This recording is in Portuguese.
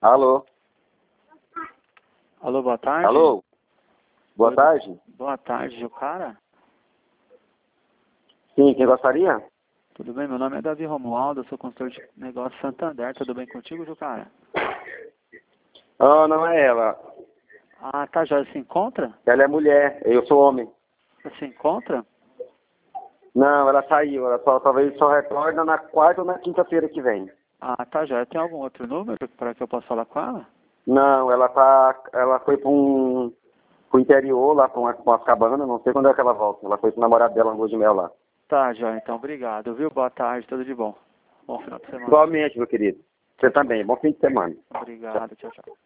Alô? Alô, boa tarde. Alô? Boa tarde? Boa tarde, o cara? Sim, quem gostaria? Tudo bem? Meu nome é Davi Romualdo, eu sou consultor de negócio Santander. Tudo bem contigo, Jucara? Ah, não é ela. Ah, tá, já se encontra? Ela é mulher, eu sou homem. Você se encontra? Não, ela saiu. Ela talvez só retorna na quarta ou na quinta-feira que vem. Ah, tá, já. Tem algum outro número para que eu possa falar com ela? Não, ela foi pro interior, lá pra umas cabanas, não sei quando é que ela volta. Ela foi pro namorado dela no lua de mel lá. Tá, já, então, obrigado, viu? Boa tarde, tudo de bom. Bom final de semana. Igualmente, meu querido. Você também. Bom fim de semana. Obrigado, tchau, tchau.